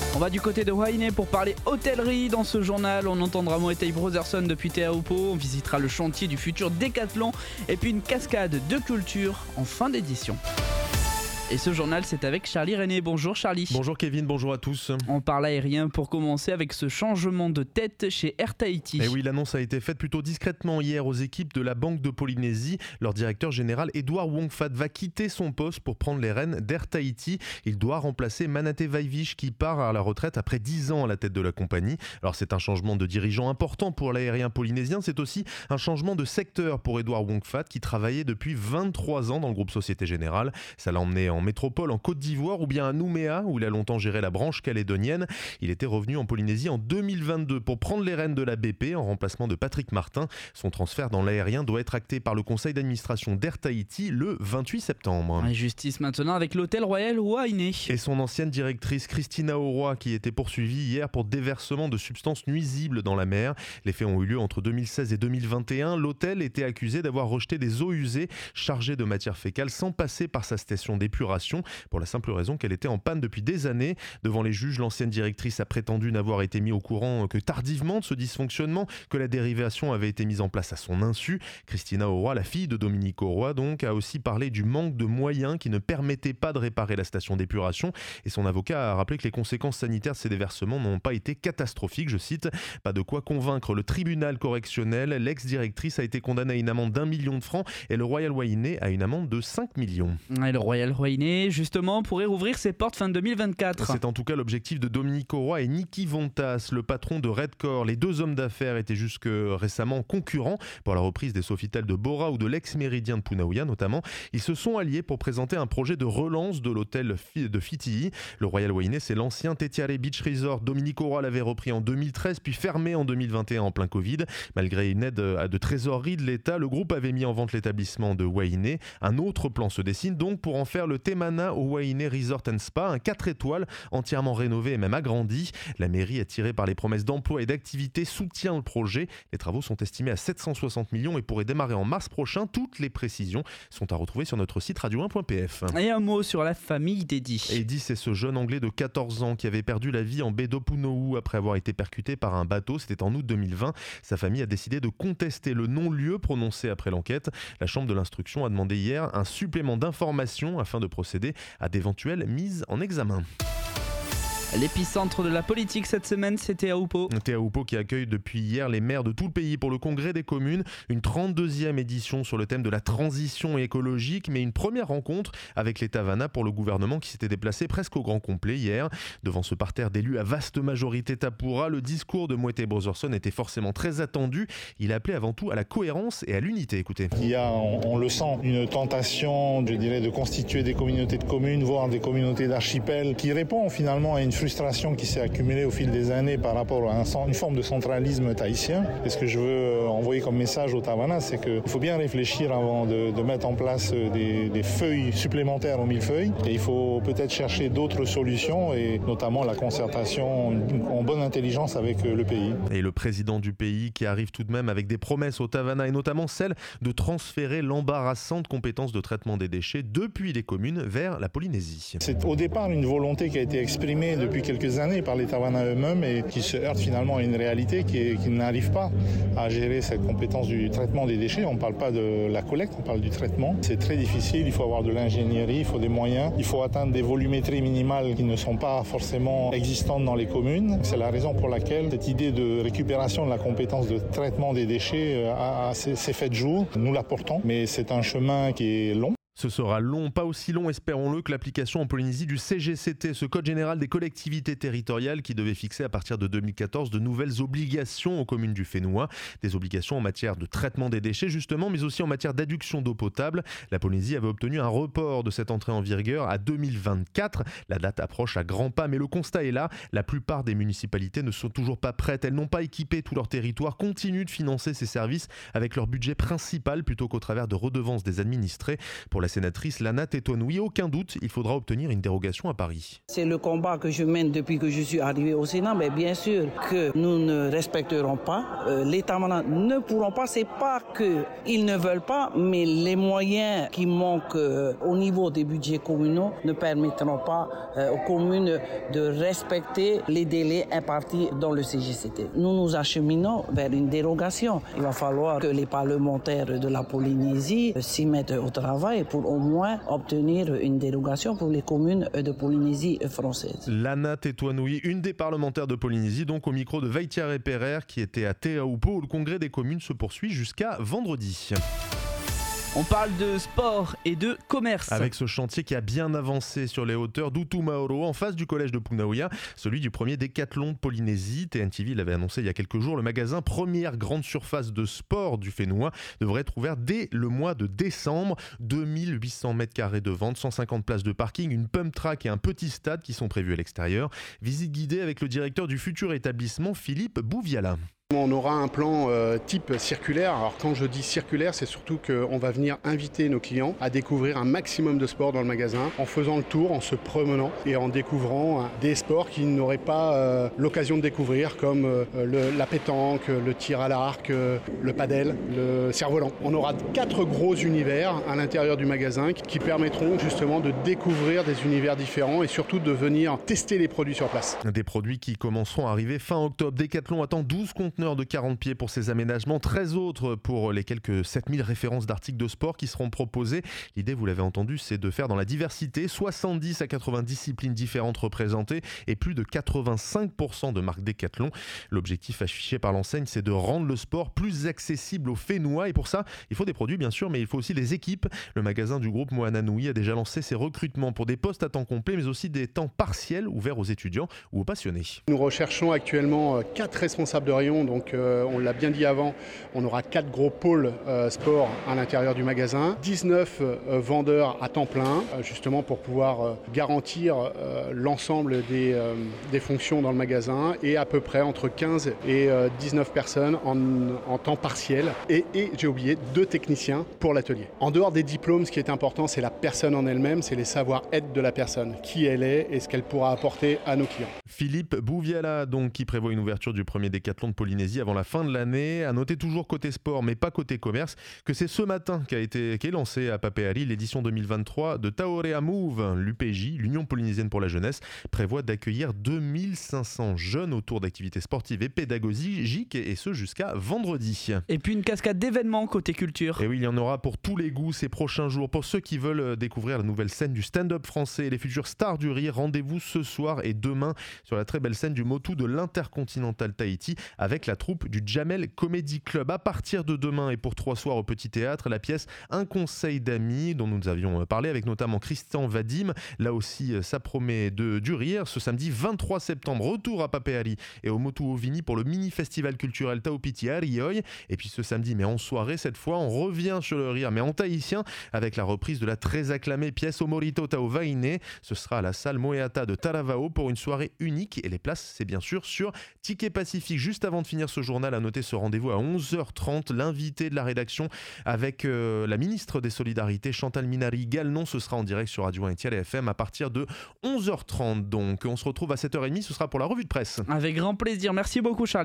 On va du côté de Wainé pour parler hôtellerie. Dans ce journal, on entendra Moetai Brotherson depuis Teahupo, on visitera le chantier du futur Décathlon et puis une cascade de culture en fin d'édition. Et ce journal, c'est avec Charlie René. Bonjour Charlie. Bonjour Kevin, bonjour à tous. On parle aérien pour commencer avec ce changement de tête chez Air Tahiti. Et oui, l'annonce a été faite plutôt discrètement hier aux équipes de la Banque de Polynésie. Leur directeur général, Edouard Wongfat, va quitter son poste pour prendre les rênes d'Air Tahiti. Il doit remplacer Manate Vaivich qui part à la retraite après 10 ans à la tête de la compagnie. Alors c'est un changement de dirigeant important pour l'aérien polynésien. C'est aussi un changement de secteur pour Edouard Wongfat qui travaillait depuis 23 ans dans le groupe Société Générale. Ça l'a emmené en métropole en Côte d'Ivoire ou bien à Nouméa où il a longtemps géré la branche calédonienne. Il était revenu en Polynésie en 2022 pour prendre les rênes de la BP en remplacement de Patrick Martin. Son transfert dans l'aérien doit être acté par le conseil d'administration d'Air Tahiti le 28 septembre. Et justice maintenant avec l'hôtel Royal Wainé. Et son ancienne directrice Christina Auroy qui était poursuivie hier pour déversement de substances nuisibles dans la mer. Les faits ont eu lieu entre 2016 et 2021. L'hôtel était accusé d'avoir rejeté des eaux usées chargées de matière fécale sans passer par sa station d'épuration. Pour la simple raison qu'elle était en panne depuis des années. Devant les juges, l'ancienne directrice a prétendu n'avoir été mise au courant que tardivement de ce dysfonctionnement, que la dérivation avait été mise en place à son insu. Christina Auroy, la fille de Dominique Auroy, donc, a aussi parlé du manque de moyens qui ne permettaient pas de réparer la station d'épuration. Et son avocat a rappelé que les conséquences sanitaires de ces déversements n'ont pas été catastrophiques. Je cite, « Pas de quoi convaincre le tribunal correctionnel. L'ex-directrice a été condamnée à une amende d'1 million de francs et le Royal Wainé à une amende de 5 millions. » Et le Royal Wainé, justement, pourrait rouvrir ses portes fin 2024. C'est en tout cas l'objectif de Dominique Auroy et Niki Vontas, le patron de Redcore. Les deux hommes d'affaires étaient jusque récemment concurrents pour la reprise des Sofitel de Bora ou de l'ex-méridien de Punaouia notamment. Ils se sont alliés pour présenter un projet de relance de l'hôtel de Fitihi. Le Royal Wainé, c'est l'ancien Tetiare Beach Resort. Dominique Auroy l'avait repris en 2013 puis fermé en 2021 en plein Covid. Malgré une aide de trésorerie de l'État, le groupe avait mis en vente l'établissement de Wainé. Un autre plan se dessine donc pour en faire le Temana au Wainé Resort and Spa, un 4 étoiles entièrement rénové et même agrandi. La mairie, attirée par les promesses d'emploi et d'activité, soutient le projet. Les travaux sont estimés à 760 millions et pourraient démarrer en mars prochain. Toutes les précisions sont à retrouver sur notre site radio1.pf. Et un mot sur la famille d'Eddie. Eddie, c'est ce jeune Anglais de 14 ans qui avait perdu la vie en baie d'Opunohu après avoir été percuté par un bateau. C'était en août 2020. Sa famille a décidé de contester le non-lieu prononcé après l'enquête. La chambre de l'instruction a demandé hier un supplément d'informations afin de procéder à d'éventuelles mises en examen. L'épicentre de la politique cette semaine, c'est Teahupo. Teahupo qui accueille depuis hier les maires de tout le pays pour le congrès des communes. Une 32e édition sur le thème de la transition écologique, mais une première rencontre avec les Tavana pour le gouvernement qui s'était déplacé presque au grand complet hier. Devant ce parterre d'élus à vaste majorité Tapura, le discours de Moetai Brotherson était forcément très attendu. Il appelait avant tout à la cohérence et à l'unité. Écoutez. Il y a, on le sent, une tentation, je dirais, de constituer des communautés de communes, voire des communautés d'archipels, qui répond finalement à une frustration qui s'est accumulée au fil des années par rapport à une forme de centralisme tahitien. Et ce que je veux envoyer comme message aux Tavana, c'est qu'il faut bien réfléchir avant de mettre en place des feuilles supplémentaires au millefeuille. Et il faut peut-être chercher d'autres solutions et notamment la concertation en bonne intelligence avec le pays. Et le président du pays qui arrive tout de même avec des promesses aux Tavana et notamment celle de transférer l'embarrassante compétence de traitement des déchets depuis les communes vers la Polynésie. C'est au départ une volonté qui a été exprimée depuis quelques années par les Tavana eux-mêmes et qui se heurte finalement à une réalité qui n'arrive pas à gérer cette compétence du traitement des déchets. On ne parle pas de la collecte, on parle du traitement. C'est très difficile, il faut avoir de l'ingénierie, il faut des moyens, il faut atteindre des volumétries minimales qui ne sont pas forcément existantes dans les communes. C'est la raison pour laquelle cette idée de récupération de la compétence de traitement des déchets s'est faite jour. Nous la portons, mais c'est un chemin qui est long. Ce sera long, pas aussi long, espérons-le, que l'application en Polynésie du CGCT, ce Code général des collectivités territoriales qui devait fixer à partir de 2014 de nouvelles obligations aux communes du Fénois. Des obligations en matière de traitement des déchets justement, mais aussi en matière d'adduction d'eau potable. La Polynésie avait obtenu un report de cette entrée en vigueur à 2024. La date approche à grands pas, mais le constat est là. La plupart des municipalités ne sont toujours pas prêtes. Elles n'ont pas équipé tout leur territoire, continuent de financer ces services avec leur budget principal plutôt qu'au travers de redevances des administrés. Pour la la sénatrice Lana Tetuanui. Aucun doute, il faudra obtenir une dérogation à Paris. C'est le combat que je mène depuis que je suis arrivé au Sénat, mais bien sûr que nous ne respecterons pas. Les Tamana ne pourront pas, c'est pas qu'ils ne veulent pas, mais les moyens qui manquent au niveau des budgets communaux ne permettront pas aux communes de respecter les délais impartis dans le CGCT. Nous nous acheminons vers une dérogation. Il va falloir que les parlementaires de la Polynésie s'y mettent au travail pour au moins obtenir une dérogation pour les communes de Polynésie française. Lana Tetuanui, une des parlementaires de Polynésie, donc au micro de Vaitiare Pereire qui était à Te Aupo où le congrès des communes se poursuit jusqu'à vendredi. On parle de sport et de commerce. Avec ce chantier qui a bien avancé sur les hauteurs d'Utumaoro, en face du collège de Punaouia, celui du premier décathlon de Polynésie. TNTV l'avait annoncé il y a quelques jours. Le magasin, première grande surface de sport du Fénois, devrait être ouvert dès le mois de décembre. 2800 m² de vente, 150 places de parking, une pump track et un petit stade qui sont prévus à l'extérieur. Visite guidée avec le directeur du futur établissement, Philippe Bouviala. On aura un plan type circulaire. Alors quand je dis circulaire, c'est surtout qu'on va venir inviter nos clients à découvrir un maximum de sports dans le magasin en faisant le tour, en se promenant et en découvrant des sports qu'ils n'auraient pas l'occasion de découvrir comme la pétanque, le tir à l'arc, le padel, le cerf-volant. On aura 4 gros univers à l'intérieur du magasin qui permettront justement de découvrir des univers différents et surtout de venir tester les produits sur place. Des produits qui commenceront à arriver fin octobre. Decathlon attend 12 conteneurs de 40 pieds pour ses aménagements, 13 autres pour les quelques 7000 références d'articles de sport qui seront proposées. L'idée, vous l'avez entendu, c'est de faire dans la diversité 70 à 80 disciplines différentes représentées et plus de 85% de marques Decathlon. L'objectif affiché par l'enseigne, c'est de rendre le sport plus accessible aux Fénois et pour ça, il faut des produits bien sûr, mais il faut aussi des équipes. Le magasin du groupe Moana Nui a déjà lancé ses recrutements pour des postes à temps complet mais aussi des temps partiels ouverts aux étudiants ou aux passionnés. Nous recherchons actuellement 4 responsables de rayon. Donc on l'a bien dit avant, on aura 4 gros pôles sport à l'intérieur du magasin, 19 vendeurs à temps plein, justement pour pouvoir garantir l'ensemble des fonctions dans le magasin et à peu près entre 15 et 19 personnes en temps partiel et j'ai oublié 2 techniciens pour l'atelier. En dehors des diplômes, ce qui est important, c'est la personne en elle-même, c'est les savoir-être de la personne, qui elle est et ce qu'elle pourra apporter à nos clients. Philippe Bouviala, donc, qui prévoit une ouverture du premier décathlon de Polynésie avant la fin de l'année. À noter toujours côté sport, mais pas côté commerce, que c'est ce matin qu'est lancé à Papeari l'édition 2023 de Taorea Move. L'UPJ, l'Union polynésienne pour la jeunesse, prévoit d'accueillir 2500 jeunes autour d'activités sportives et pédagogiques, et ce jusqu'à vendredi. Et puis une cascade d'événements côté culture. Et oui, il y en aura pour tous les goûts ces prochains jours. Pour ceux qui veulent découvrir la nouvelle scène du stand-up français et les futures stars du rire, rendez-vous ce soir et demain sur la très belle scène du Motu de l'Intercontinental Tahiti avec la troupe du Jamel Comedy Club. À partir de demain et pour 3 soirs au Petit Théâtre, la pièce Un conseil d'amis dont nous avions parlé avec notamment Christian Vadim. Là aussi, ça promet du rire. Ce samedi 23 septembre, retour à Papeari et au Motu Ovini pour le mini-festival culturel Taupiti Arioy. Et puis ce samedi, mais en soirée, cette fois, on revient sur le rire, mais en tahitien, avec la reprise de la très acclamée pièce Omorito Tao Vaine. Ce sera à la salle Moeata de Taravao pour une soirée unique. Et les places, c'est bien sûr sur Ticket Pacifique. Juste avant de finir ce journal, à noter ce rendez-vous à 11h30. L'invité de la rédaction avec la ministre des Solidarités, Chantal Minari-Galnon. Ce sera en direct sur Radio 1 et Tiel FM à partir de 11h30. Donc on se retrouve à 7h30. Ce sera pour la revue de presse. Avec grand plaisir. Merci beaucoup, Charles.